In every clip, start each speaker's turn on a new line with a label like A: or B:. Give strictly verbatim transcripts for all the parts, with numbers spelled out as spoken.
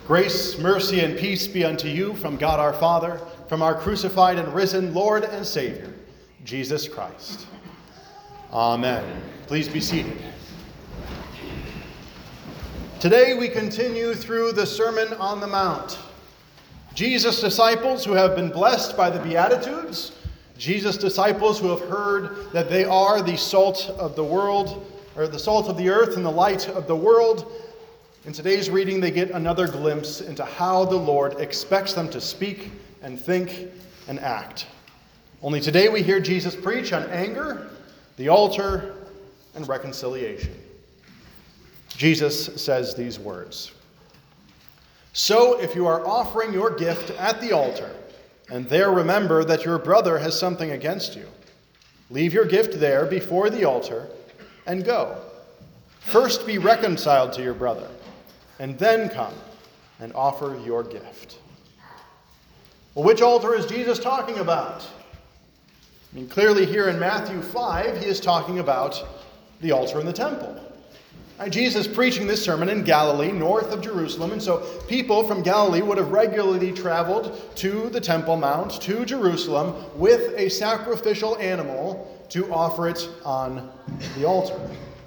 A: Grace, mercy, and peace be unto you from God our Father, from our crucified and risen Lord and Savior, Jesus Christ. Amen. Please be seated. Today we continue through the Sermon on the Mount. Jesus' disciples who have been blessed by the Beatitudes, Jesus' disciples who have heard that they are the salt of the world, or the salt of the earth and the light of the world. In today's reading, they get another glimpse into how the Lord expects them to speak and think and act. Only today we hear Jesus preach on anger, the altar, and reconciliation. Jesus says these words, "So if you are offering your gift at the altar, and there remember that your brother has something against you, leave your gift there before the altar and go. First be reconciled to your brother, and then come and offer your gift." Well, which altar is Jesus talking about? I mean, clearly here in Matthew five, he is talking about the altar in the temple. Right, Jesus is preaching this sermon in Galilee, north of Jerusalem, and so people from Galilee would have regularly traveled to the Temple Mount, to Jerusalem, with a sacrificial animal to offer it on the altar.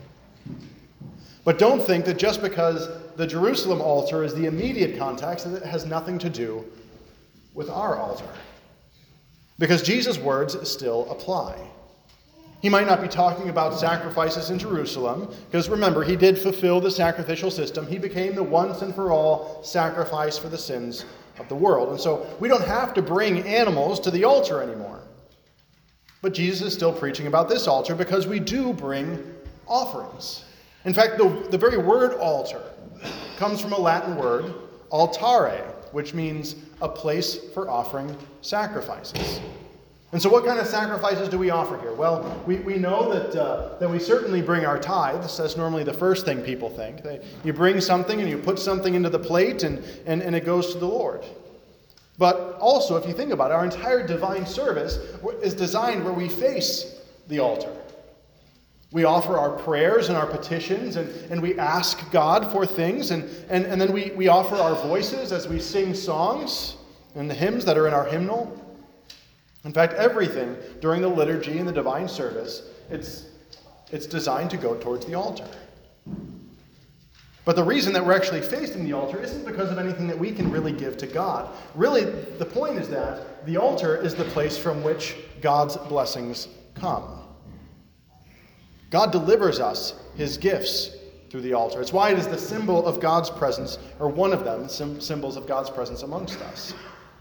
A: But don't think that just because the Jerusalem altar is the immediate context, that it has nothing to do with our altar. Because Jesus' words still apply. He might not be talking about sacrifices in Jerusalem, because remember, he did fulfill the sacrificial system. He became the once and for all sacrifice for the sins of the world. And so we don't have to bring animals to the altar anymore. But Jesus is still preaching about this altar because we do bring offerings. In fact, the, the very word altar comes from a Latin word, altare, which means a place for offering sacrifices. And so what kind of sacrifices do we offer here? Well, we, we know that uh, that we certainly bring our tithes. That's normally the first thing people think. They, you bring something and you put something into the plate and, and, and it goes to the Lord. But also, if you think about it, our entire divine service is designed where we face the altar. We offer our prayers and our petitions, and, and we ask God for things, and, and, and then we, we offer our voices as we sing songs and the hymns that are in our hymnal. In fact, everything during the liturgy and the divine service, it's, it's designed to go towards the altar. But the reason that we're actually facing the altar isn't because of anything that we can really give to God. Really, the point is that the altar is the place from which God's blessings come. God delivers us his gifts through the altar. It's why it is the symbol of God's presence, or one of them, sim- symbols of God's presence amongst us.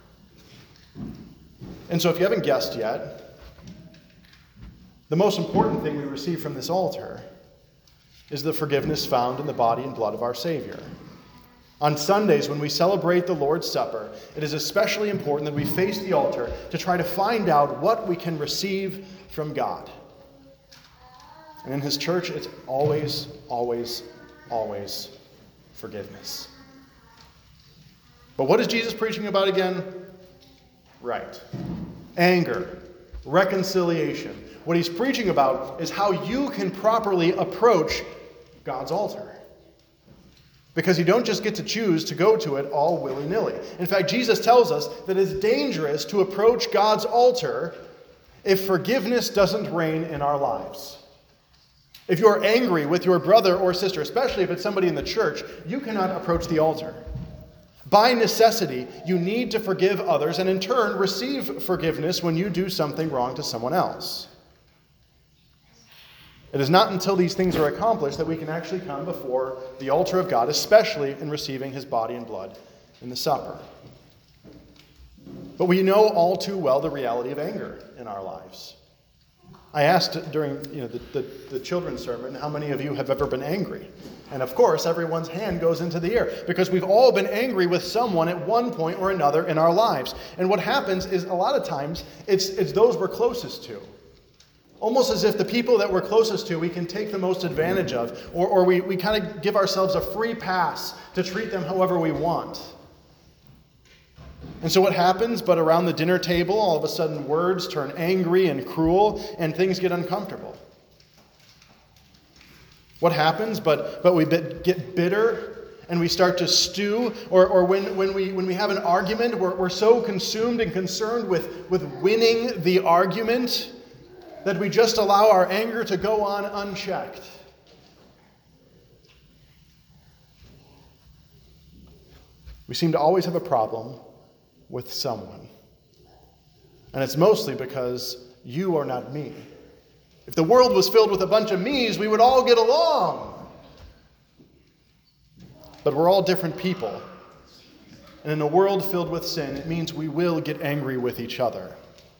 A: And so if you haven't guessed yet, the most important thing we receive from this altar is the forgiveness found in the body and blood of our Savior. On Sundays, when we celebrate the Lord's Supper, it is especially important that we face the altar to try to find out what we can receive from God. And in his church, it's always, always, always forgiveness. But what is Jesus preaching about again? Right. Anger, reconciliation. What he's preaching about is how you can properly approach God's altar. Because you don't just get to choose to go to it all willy-nilly. In fact, Jesus tells us that it's dangerous to approach God's altar if forgiveness doesn't reign in our lives. If you're angry with your brother or sister, especially if it's somebody in the church, you cannot approach the altar. By necessity, you need to forgive others and in turn receive forgiveness when you do something wrong to someone else. It is not until these things are accomplished that we can actually come before the altar of God, especially in receiving his body and blood in the supper. But we know all too well the reality of anger in our lives. I asked during you know, the, the, the children's sermon, how many of you have ever been angry? And of course, everyone's hand goes into the air because we've all been angry with someone at one point or another in our lives. And what happens is a lot of times, it's, it's those we're closest to. Almost as if the people that we're closest to, we can take the most advantage of, or, or we, we kind of give ourselves a free pass to treat them however we want. And so what happens, but around the dinner table, all of a sudden words turn angry and cruel, and things get uncomfortable. What happens, but, but we get bitter and we start to stew, or, or when, when, we, when we have an argument, we're, we're so consumed and concerned with, with winning the argument that we just allow our anger to go on unchecked. We seem to always have a problem with someone. And it's mostly because you are not me. If the world was filled with a bunch of me's, we would all get along. But we're all different people. And in a world filled with sin, it means we will get angry with each other.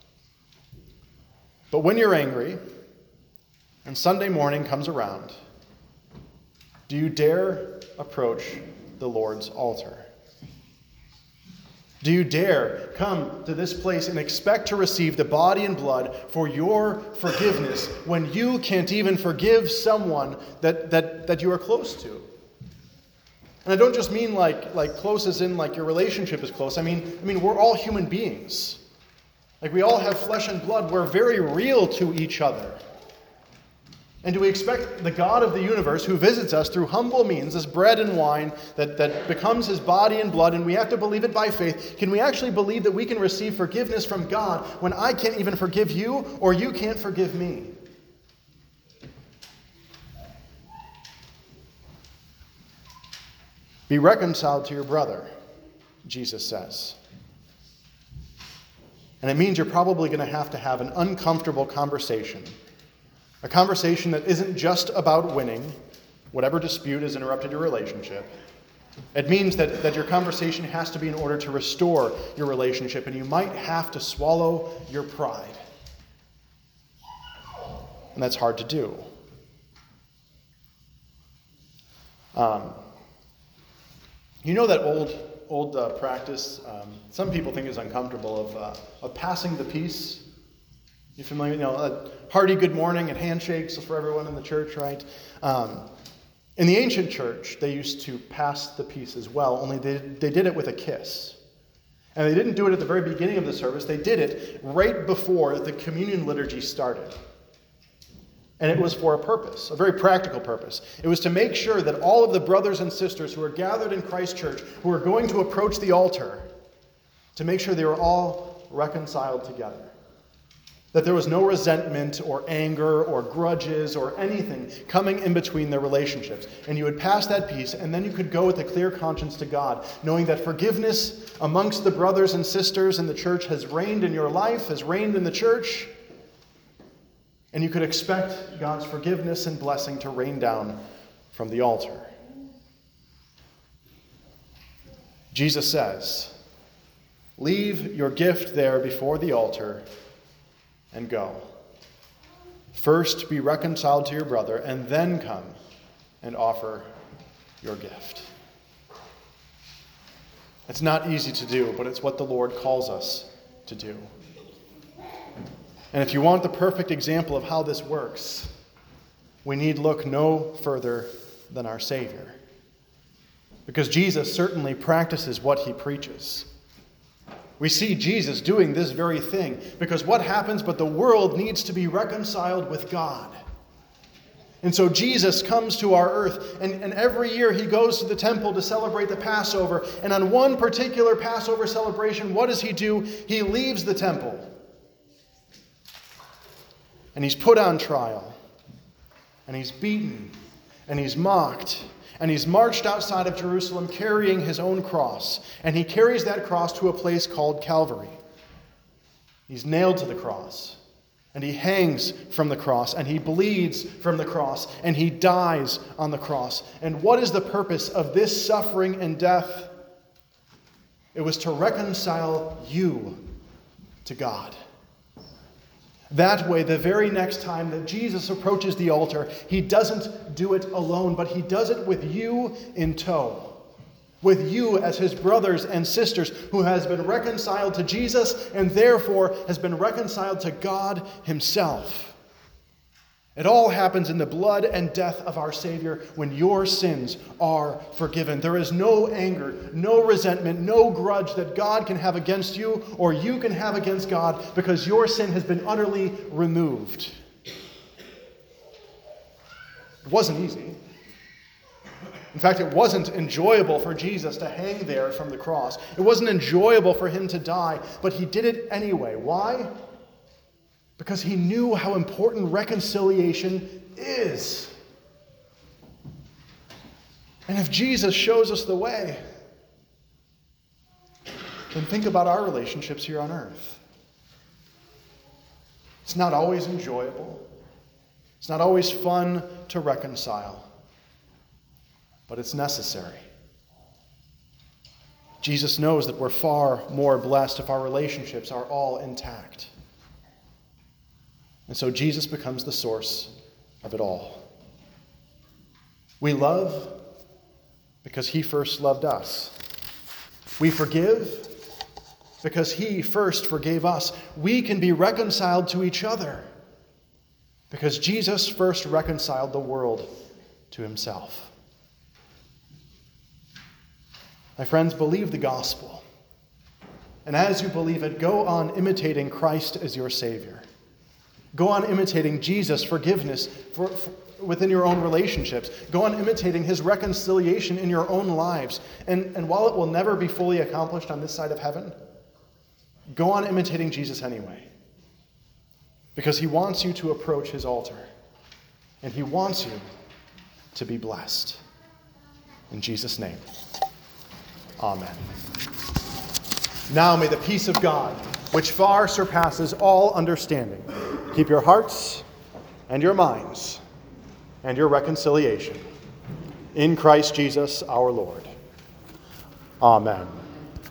A: But when you're angry, and Sunday morning comes around, do you dare approach the Lord's altar? Do you dare come to this place and expect to receive the body and blood for your forgiveness when you can't even forgive someone that, that, that you are close to? And I don't just mean like, like close as in like your relationship is close. I mean, I mean we're all human beings. Like we all have flesh and blood. We're very real to each other. And do we expect the God of the universe who visits us through humble means, this bread and wine that, that becomes his body and blood, and we have to believe it by faith, can we actually believe that we can receive forgiveness from God when I can't even forgive you or you can't forgive me? Be reconciled to your brother, Jesus says. And it means you're probably going to have to have an uncomfortable conversation. A conversation that isn't just about winning, whatever dispute has interrupted your relationship. It means that, that your conversation has to be in order to restore your relationship, and you might have to swallow your pride. And that's hard to do. Um, you know that old old uh, practice, um, some people think is uncomfortable, of, uh, of passing the peace? You familiar? You know, a hearty good morning and handshakes for everyone in the church, right? Um, in the ancient church, they used to pass the peace as well, only they, they did it with a kiss. And they didn't do it at the very beginning of the service. They did it right before the communion liturgy started. And it was for a purpose, a very practical purpose. It was to make sure that all of the brothers and sisters who are gathered in Christ's church, who are going to approach the altar, to make sure they were all reconciled together. That there was no resentment or anger or grudges or anything coming in between their relationships. And you would pass that peace, and then you could go with a clear conscience to God, knowing that forgiveness amongst the brothers and sisters in the church has reigned in your life, has reigned in the church. And you could expect God's forgiveness and blessing to rain down from the altar. Jesus says, leave your gift there before the altar and go. First be reconciled to your brother, and then come and offer your gift. It's not easy to do, but it's what the Lord calls us to do. And if you want the perfect example of how this works, we need look no further than our Savior. Because Jesus certainly practices what he preaches. We see Jesus doing this very thing. Because what happens but the world needs to be reconciled with God. And so Jesus comes to our earth, and, and every year he goes to the temple to celebrate the Passover. And on one particular Passover celebration, what does he do? He leaves the temple. And he's put on trial, and he's beaten, and he's mocked, and he's marched outside of Jerusalem carrying his own cross, and he carries that cross to a place called Calvary. He's nailed to the cross, and he hangs from the cross, and he bleeds from the cross, and he dies on the cross. And what is the purpose of this suffering and death? It was to reconcile you to God. That way, the very next time that Jesus approaches the altar, he doesn't do it alone, but he does it with you in tow. With you as his brothers and sisters who has been reconciled to Jesus and therefore has been reconciled to God himself. It all happens in the blood and death of our Savior when your sins are forgiven. There is no anger, no resentment, no grudge that God can have against you or you can have against God because your sin has been utterly removed. It wasn't easy. In fact, it wasn't enjoyable for Jesus to hang there from the cross. It wasn't enjoyable for him to die, but he did it anyway. Why? Because he knew how important reconciliation is. And if Jesus shows us the way, then think about our relationships here on earth. It's not always enjoyable. It's not always fun to reconcile. But it's necessary. Jesus knows that we're far more blessed if our relationships are all intact. And so Jesus becomes the source of it all. We love because he first loved us. We forgive because he first forgave us. We can be reconciled to each other because Jesus first reconciled the world to himself. My friends, believe the gospel. And as you believe it, go on imitating Christ as your Savior. Go on imitating Jesus' forgiveness for, for, within your own relationships. Go on imitating his reconciliation in your own lives. And, and while it will never be fully accomplished on this side of heaven, go on imitating Jesus anyway. Because he wants you to approach his altar. And he wants you to be blessed. In Jesus' name. Amen. Now may the peace of God, which far surpasses all understanding, keep your hearts and your minds and your reconciliation in Christ Jesus our Lord. Amen.